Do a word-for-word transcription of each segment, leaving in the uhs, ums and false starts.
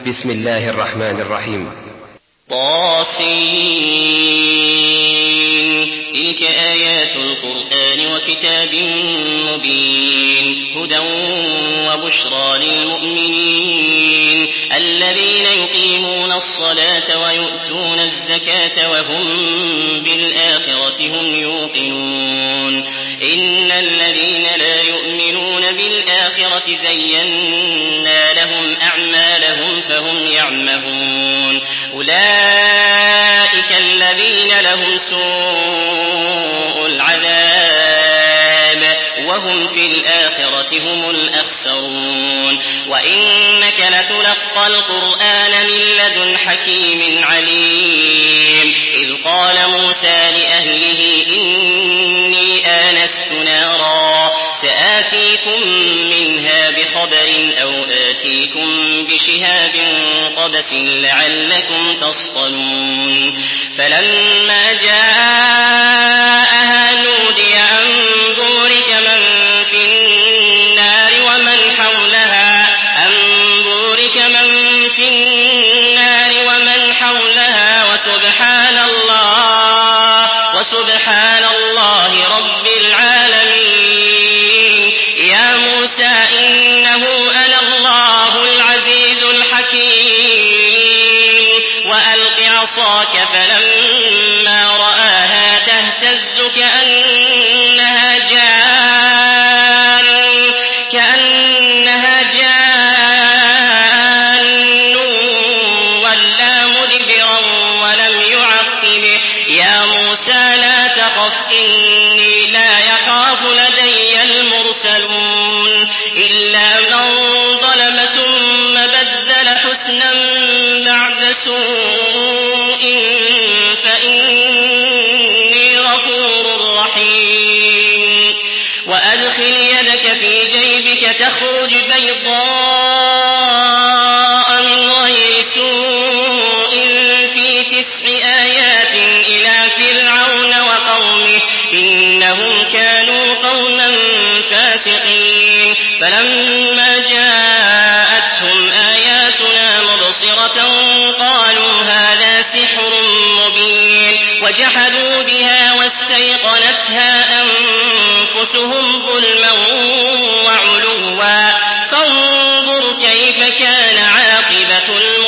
بسم الله الرحمن الرحيم. طاسين تلك آيات القرآن وكتاب مبين هدى وبشرى للمؤمنين الذين يقيمون الصلاة ويؤتون الزكاة وهم بالآخرة هم يوقنون إن الذين لا يؤمنون بالآخرة زينا لهم أعمالهم فهم يعمهون أولئك الذين لهم سوء العذاب وهم في الآخرة هم الأخسرون وإنك لتلقى القرآن من لدن حكيم عليم إذ قال موسى لأهله إني آنست نارا سآتيكم منها بخبر أو آتيكم بشهاب قبس لعلكم تصطلون فلما جاءها نودي أن بورك من في النار ومن حولها أن بورك من في النار ومن حولها وسبحان الله وسبحان الله رب العالمين يا موسى إنه أنا الله العزيز الحكيم وألق عصاك فلما رآها تهتز كأنها جان كأنها جان ولا مدبرا ولم يعقب يا موسى لا تخف إني لا يخاف لدي المرسلون إلا من ظلم ثم بدل حسنا بعد سوء فإني غفور رحيم وأدخل يدك في جيبك تخرج بيضاء من غير سوء في تسع آيات إلى فرعون وقومه إنهم كانوا قوما فاسقين فلما جاءتهم آياتنا مبصرة قالوا هذا سحر مبين وجحدوا بها واستيقنتها أنفسهم ظلما وعلوا فانظر كيف كان عاقبة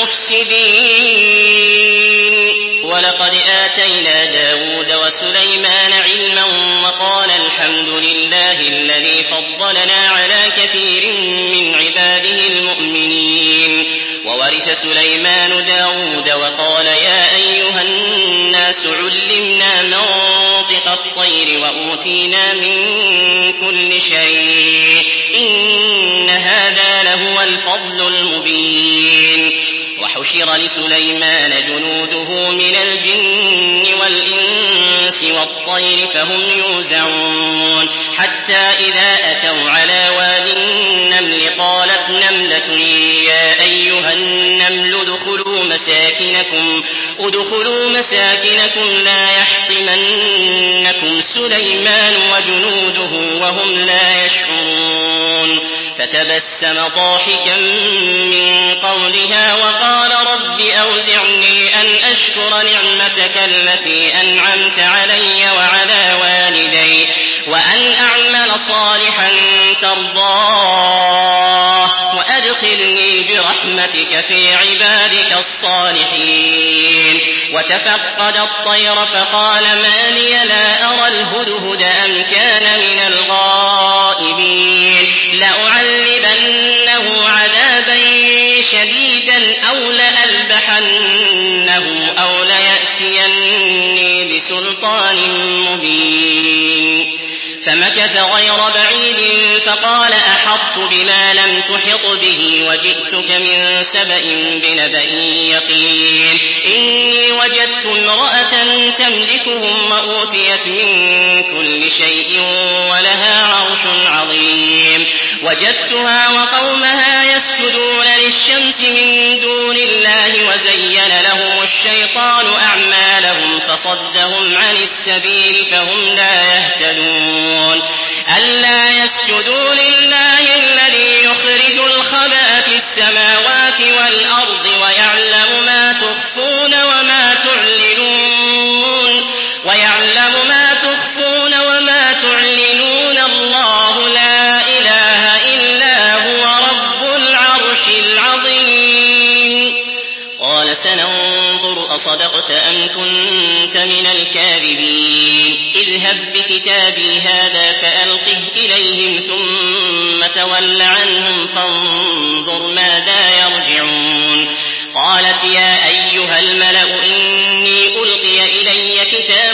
المفسدين ولقد آتينا داود وسليمان علما وقال الحمد لله الذي فضلنا على كثير من عباده المؤمنين وورث سليمان داود وقال يا أيها الناس علمنا منطق الطير وأوتينا من كل شيء إن هذا لهو الفضل المبين وحشر لسليمان جنوده من الجن والإنس والطير فهم يوزعون حتى إذا أتوا على واد النمل قالت نملة يا أيها النمل ادخلوا مساكنكم ادخلوا مساكنكم لا يحطمنكم سليمان وجنوده وهم لا يشعرون فتبسم ضاحكا من قولها وقال رب أوزعني أن أشكر نعمتك التي أنعمت علي وعلى والدي وأن أعمل صالحا ترضاه وأدخلني برحمتك في عبادك الصالحين وتفقد الطير فقال ما لي لا أرى الهدهد أم كان من الغائبين لأعذبنه عذابا شديدا أو لأذبحنه أو ليأتيني بسلطان مبين فمكث غير بعيد فقال أحطت بما لم تحط به وجئتك من سبأ بنبأ يقين إني وجدت امرأة تملكهم وأوتيت من كل شيء ولها عرش عظيم وجدتها وقومها يسجدون للشمس من دون الله وزين لهم الشيطان أعمالهم فصدهم عن السبيل فهم لا يهتدون ألا يسجدوا لله الذي يخرج الخبأ في السماوات والأرض ويعلم ما تخفون وما تعلنون ويعلم ما تخفون وما تعلنون الله لا إله إلا هو رب العرش العظيم. قال سننظر أصدقت أم كنت من الكاذبين اذهب بكتابي هذا فألقه إليهم ثم تول عنهم فانظر ماذا يرجعون. قالت يا أيها الملأ إني ألقي إلي كتاب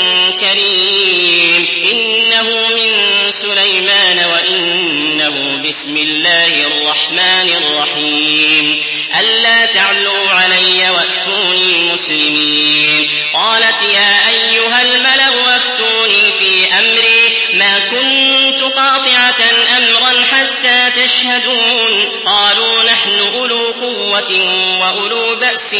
كريم إنه من سليمان وإنه بسم الله الرحمن الرحيم ألا تعلوا علي وأتوني مسلمين. قالت يا أيها الملأ أفتوني في أمري ما كنت قاطعة أمرا حتى تشهدون. قالوا نحن أولو قوة وأولو بأس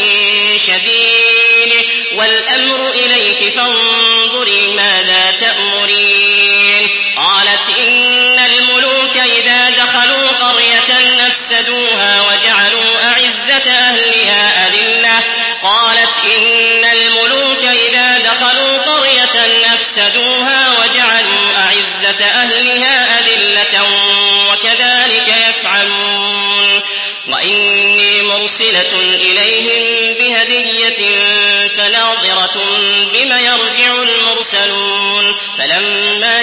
شديد والأمر إليك فانظري ماذا تأمرين. قالت إن الملوك إذا دخلوا قرية أفسدوها وجعلوا أعزة أهلها أذلة قالت إن الملوك إذا دخلوا قرية أفسدوها وجعلوا أعزة أهلها أذلة وكذلك يفعلون. وإني مرسلة إليهم بهدية فناظرة بما يرجع المرسلون. فلما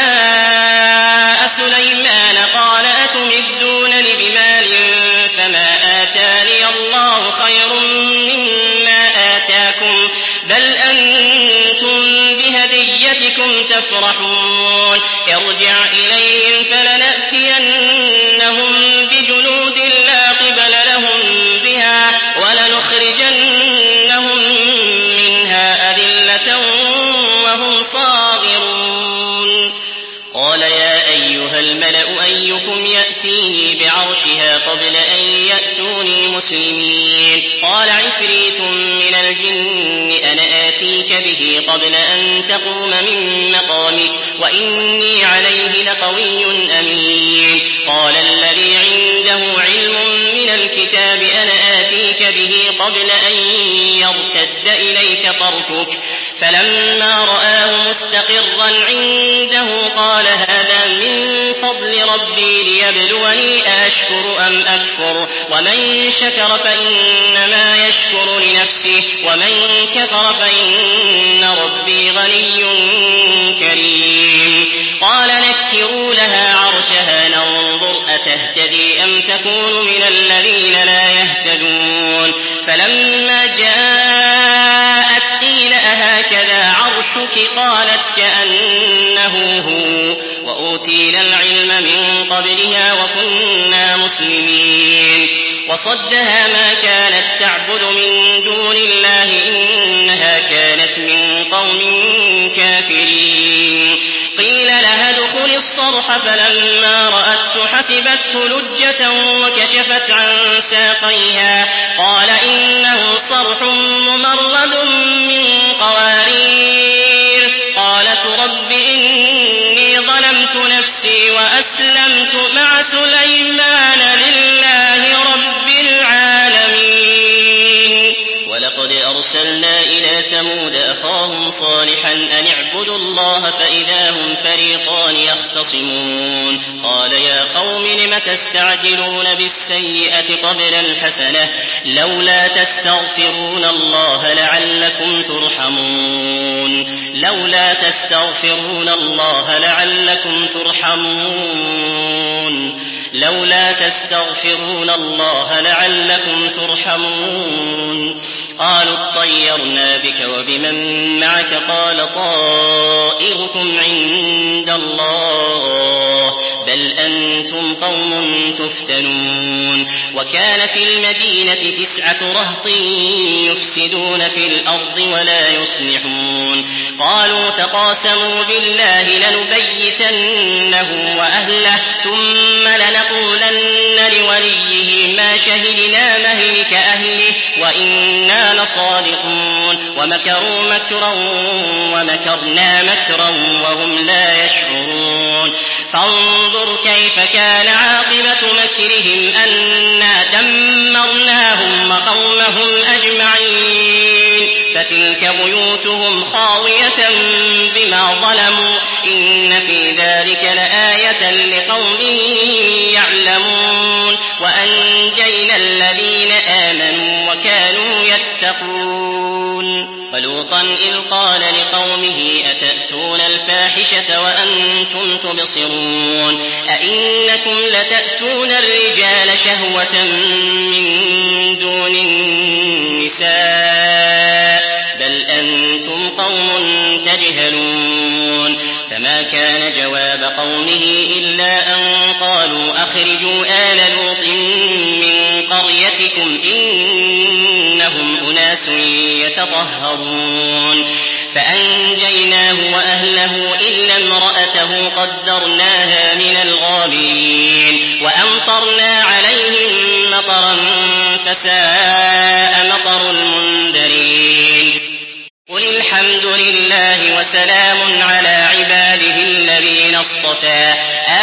جاء سليمان قال أتمدونني بمال فما آتاني الله خير مما آتاكم بل أنتم بهديتكم تفرحون. ارجع إليهم فلنأتينهم بجنود لا قبل لهم بها ولنخرجنهم منها أذلة وهم صاغرون. قال يا أيها الملأ أيكم يأتيني بعرشها قبل أن يأتوني مسلمين. قال عفريت من الجن أنا آتيك به قبل أن تقوم من مقامك وإني عليه لقوي أمين. قال الذي عنده علم من الكتاب أنا آتيك به قبل أن يرتد إليك طرفك فلما رآه مستقرا عنده قال هذا من فضل ربي ليبلوني أشكر أم أكفر ومن شكر فإنما يشكر لنفسه ومن كفر فإن ربي غني كريم. قال نكروا لها عرشها ننظر أتهتدي أم تكون من الذين لا يهتدون. فلما جاءت قيل أهكذا عرشك قالت كأنه هو وأوتينا العلم من قبلها وكنا مسلمين. وصدها ما كانت تعبد من دون الله إنها كانت من قوم كافرين. قيل لها ادخل الصرح فلما رأته حسبته لجة وكشفت عن ساقيها قال إنه صرح ممرد من قوارير. قالت رب إني ظلمت نفسي وأسلمت مع سليمان لله رب العالمين. ولقد أرسلنا إلى ثمود أخاهم صالحا أن اعبدوا الله فإذا هم فريقان يختصمون. قال يا قوم لم تستعجلون بالسيئة قبل الحسنة لولا تستغفرون الله لعلكم ترحمون لولا تستغفرون الله لعلكم ترحمون لولا تستغفرون الله لعلكم ترحمون. قالوا اطيرنا بك وبمن معك قال طائركم عند الله بل أنتم قوم تفتنون وكان في المدينة تسعة رهط يفسدون في الأرض ولا يصلحون قالوا تقاسموا بالله لنبيتنه وأهله ثم لنقولن لوليه ما شهدنا مهلك أهله وإنا لصادقون ومكروا مكرا ومكرنا مكرا وهم لا يشعرون فانظر كيف كان عاقبة مكرهم أنا دمرناهم وقومهم أجمعين فتلك بيوتهم خاوية بما ظلموا إن في ذلك لآية لقوم يعلمون وأنجينا الذين آمنوا وكانوا يتقون ولوطا إذ قال لقومه أتأتون الفاحشة وأنتم تبصرون أئنكم لتأتون الرجال شهوة من دون النساء بل أنتم قوم تجهلون فما كان جواب قومه إلا أن قالوا أخرجوا آل لوط من قريتكم إنهم أناس يتطهرون فأنجيناه وأهله إلا امرأته قدرناها من الغابرين وأمطرنا عليهم مطرا فساء مطر المنذرين قل الحمد لله وسلام على عباده الذين اصطفى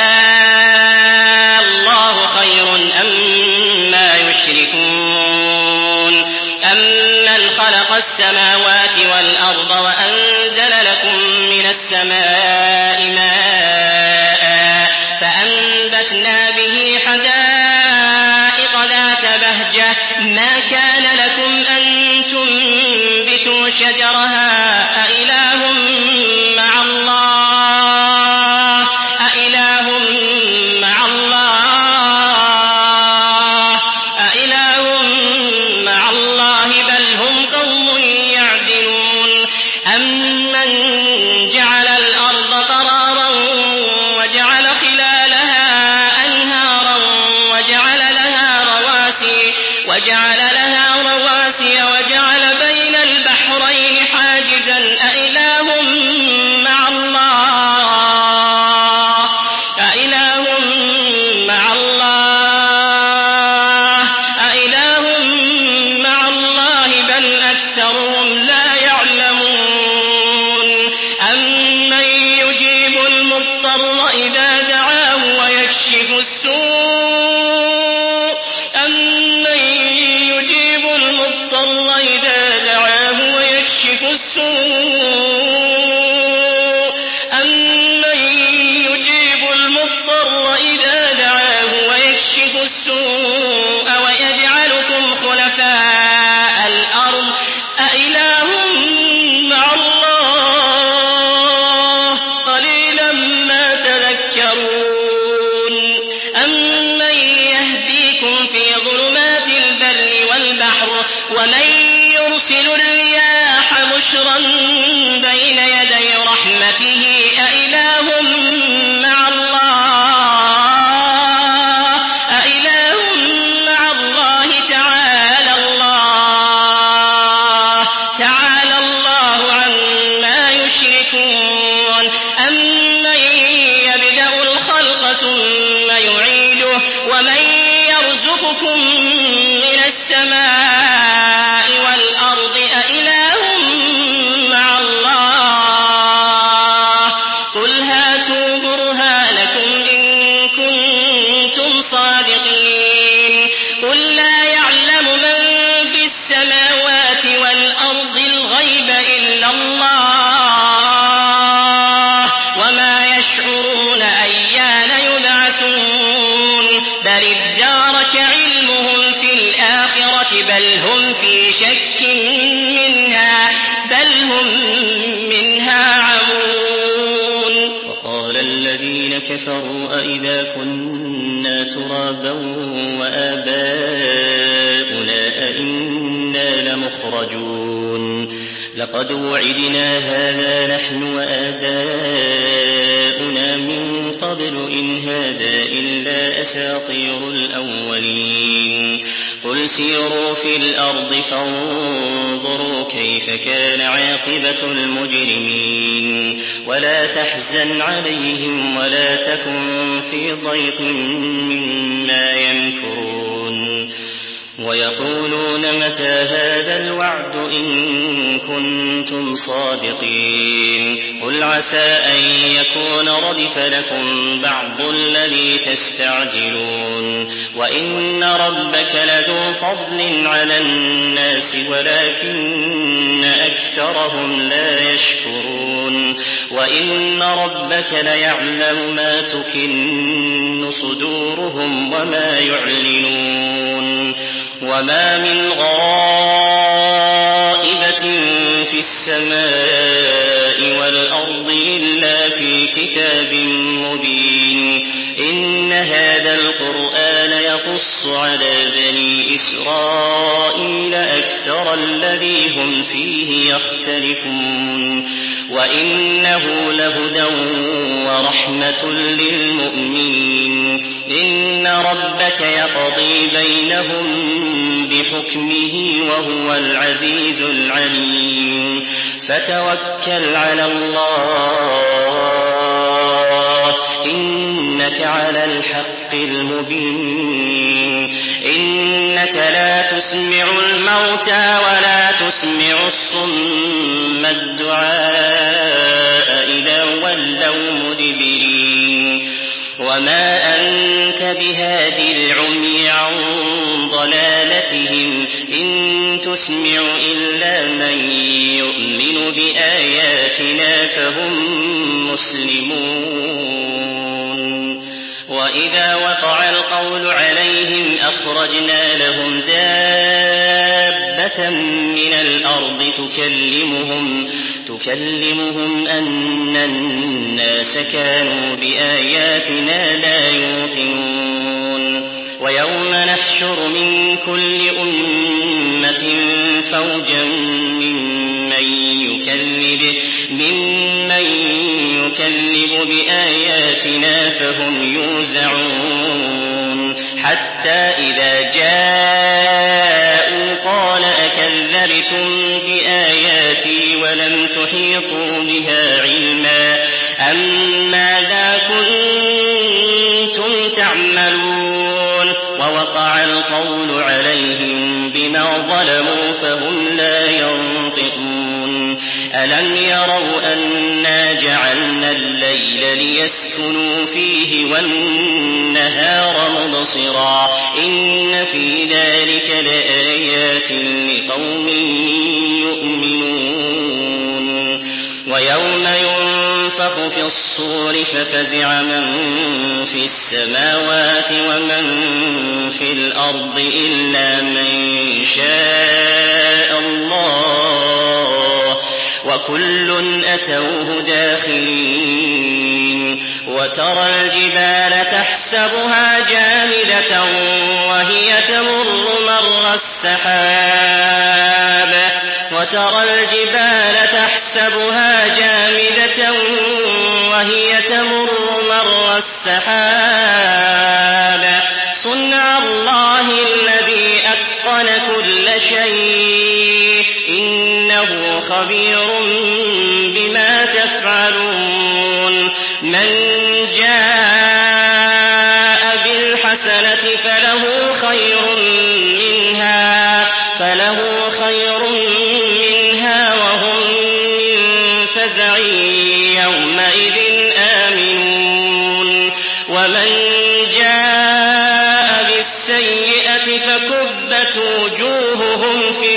آه الله خير أما يشركون أمن خلق السماوات والأرض وأنزل لكم من السماء ماء فأنبتنا به حدائق ذات بهجة ما كان لكم أن تنبتوا شجرها أإله مع الله أإله مع الله أإله مع الله بل هم قوم يعدلون أمن جعل الأرض قرارا وجعل خلالها أنهارا وجعل لها رواسي وجعل لها رواسي وجعل بين البحرين حاجزا أإله مع الله أإله مع الله أإله مع الله بل أكثرهم لا يعلمون أمن يجيب المضطر إذا دعاه ويكشف السوء أمن يجيب المضطر إذا دعاه ويكشف السوء أمن يجيب المضطر إذا دعاه ويكشف السوء ويجعلكم خلفاء الأرض أإله مع الله قليلا ما تذكرون أمن يهديكم في ظلمات البر والبحر ومن يرسل الرياح بشرا بين يدي رحمته أإله مع الله أإله مع الله تعالى الله تعالى الله عما يشركون أمن يبدأ الخلق ثم يعيده ومن يرزقكم من السماء والأرض أإله مع الله قل هاتوا برهانكم إن كنتم صادقين قل لا يعلم من في السماوات والأرض الغيب إلا الله وما يشعرون أيان يبعثون بل ادارك علمهم في الآخرة بل هم في شك منها بل هم منها عمون وقال الذين كفروا أئذا كنا ترابا وآباؤنا أئنا لمخرجون لقد وعدنا هذا نحن وآباؤنا من قبل إن هذا إلا أساطير الأولين قل سيروا في الأرض فانظروا كيف كان عاقبة المجرمين ولا تحزن عليهم ولا تكن في ضيق مما يمكرون ويقولون متى هذا الوعد إن كنتم صادقين قل عسى أن يكون ردف لكم بعض الذي تستعجلون وإن ربك لذو فضل على الناس ولكن أكثرهم لا يشكرون وإن ربك ليعلم ما تكن صدورهم وما يعلنون وما من غائبة في السماء والأرض إلا في كتاب مبين إن هذا القرآن يقص على بني إسرائيل أكثر الذي هم فيه يختلفون وإنه لهدى ورحمة للمؤمنين إن ربك يقضي بينهم بحكمه وهو العزيز العليم فتوكل على الله إنك على الحق المبين إنك لا تسمع الموتى ولا تسمع الصم الدعاء إذا ولوا مدبرين وما أنت بهادي العمي عن ضلالتهم إن تسمع إلا من يؤمن بآياتنا فهم مسلمون وإذا وقع القول عليهم أخرجنا لهم دابة من الأرض تكلمهم تكلمهم أن الناس كانوا بآياتنا لا يوقنون ويوم نحشر من كل أمة فوجا ممن يكذب ممن يكذب بآياتنا فهم يوزعون حتى إذا جاءوا قال أكذبتم بآياتي ولم تحيطوا بها علما أم ماذا كنتم تعملون ووقع القول عليهم بما ظلموا فهم لا ينطقون ألم يروا أنا جعلنا الليل ليسكنوا فيه والنهار مبصرا إن في ذلك لآيات لقوم يؤمنون ويوم ينفخ في الصور ففزع من في السماوات ومن في الأرض إلا من شاء الله وكل أتوه داخرين وترى الجبال تحسبها جامدة وهي تمر مر السحاب وترى الجبال تحسبها جامدة وهي تمر مر السحاب صنع الله الذي أتقن كل شيء إنه خبير بما تفعلون من جاء بالحسنة فله خير منها فله خير منها وهم من فزع يومئذ آمنون ومن جاء بالسيئة فكبت وجوههم في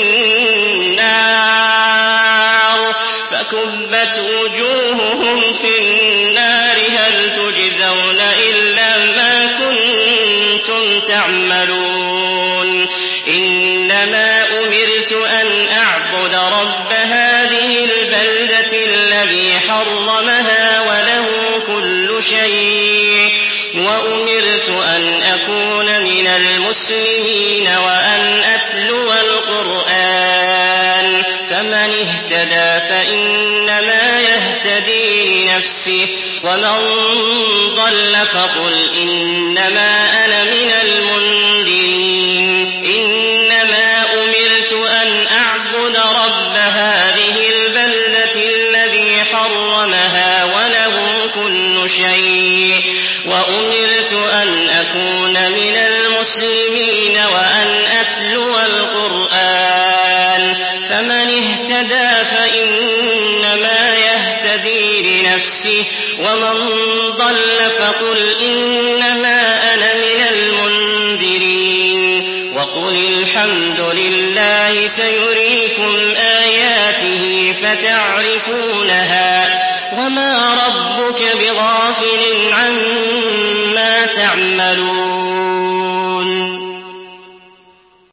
النار فكبت وجوههم في النار هل تجزون إلا ما كنتم تعملون إنما أمرت أن أعبد رب هذه البلدة الذي حرمها وله كل شيء وأمرت أن أكون من المسلمين وأن أتلو القرآن فمن اهتدى فإنما يهتدي لنفسه ومن ضل فقل إنما أنا من المنذرين إنما أمرت أن أعبد رب هذه البلدة الذي حرمها وله كل شيء وأمرت أن أكون من المسلمين وأن أتلو القرآن فمن اهتدى فإنما يهتدي لنفسه ومن ضل فقل إنما أنا من المنذرين وقل الحمد لله سيريكم آياته فتعرفونها وما ربك بغافل عما تعملون